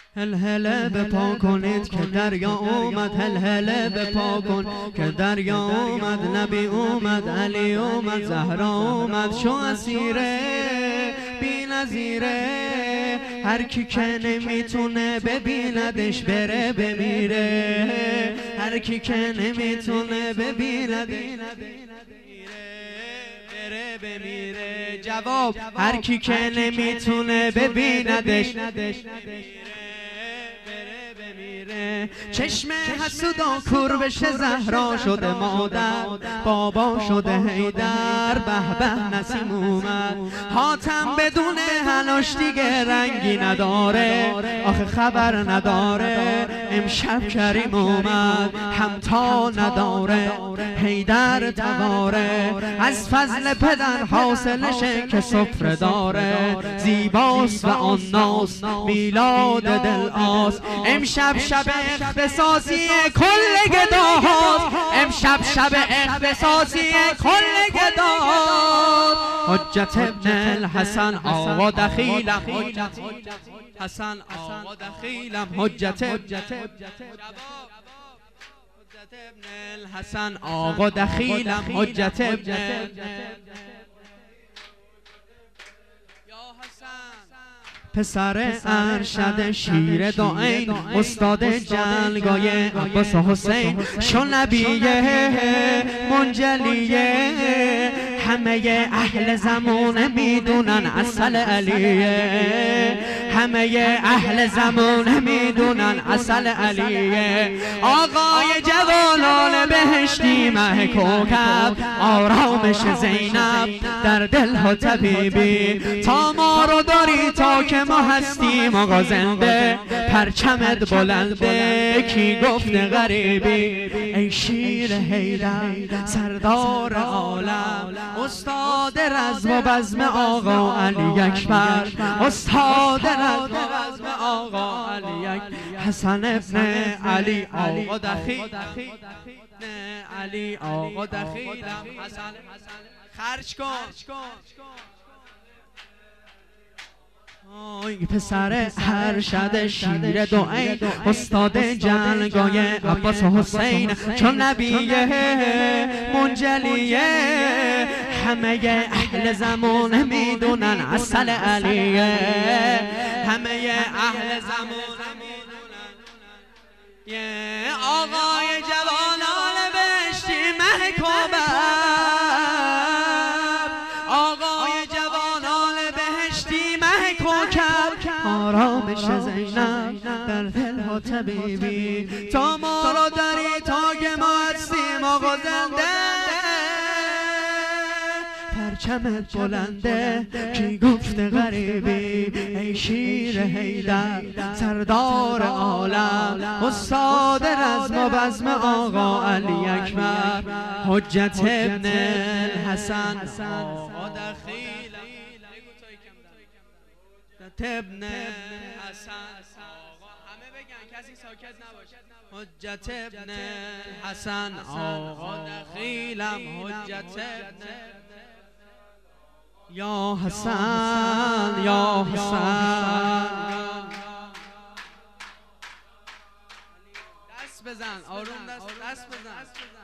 هل بپا کنید که دریا اومد، هل بپا کن که دریا اومد، نبی اومد، علی اومد، زهرا اومد، شو اسیره بی نظیره، هر کی که نمیتونه ببیندش بره بمیره، هر کی که نمیتونه ببیندش بره بمیره. جواب هر کی که نمیتونه ببیندش چشم حسودا کور بشه، زهرا شده مادر، بابا شده حیدر، به به نسیم اومد، حاتم بدون هلاش دیگه رنگی نداره، آخه خبر نداره امشب کریم اومد، همتا نداره حیدر تواره، از فضل پدر حاصلشه که سفره داره، زیباست و آن ناس میلاد دل آس، امشب شب اختصاصی کل گداهاست، امشب شب اختصاصی کل گداهاست، حجت ابن الحسن آقا دخیلم، حسن آقا دخیلم، حجت ابن الحسن آقا دخیلم، حجت ابن پسر ارشد شیر دعین، استاد جلگای عباس حسین، شو نبیه منجلیه، همه اهل زمونه میدونن اصل علیه، همه اهل زمونه میدونن اصل علیه، آقای جوانان بهشتی مه کوکب، آرامش زینب در دل ها طبیبی، تا ما رو داری تا که ما هستیم آقا زنده، پرچمت بلنده کی گفته غریبی، ای شیر حیدر سردار عالم، استاد رزم و بزم آقا علی اکبر، استاد رزم و بزم آقا علی اکبر، حسن ابن علی آقا دخیل، علی آقا دخیلم، حسن خرج کن پسر ارشد شیر دعین، استاد جلگای عباس حسین، چون نبیه منجلیه، همه اهل زمان میدونن اصل علیه، همه اهل زمان میدونن آقای جوانان بهشتی مه کوکب، آقای جوانان بهشتی مه کوکب، آرامش زینب در دل ها طبیبی، تا ما را داری تا که ما هستیم آقا زنده، پرچمت بلنده کی گفته غریبی، ای شیر حیدر سردار عالم، استاد رزم و بزم آقا علی اکبر، حجت ابن الحسن آقا دخیل، ابن حسن آقا، همه بگن کسی ساکت نباشه، حجت ابن حسن آقا دخیلم، حجت ابن یا حسن یا حسن، دست بزن آروم، دست بزن.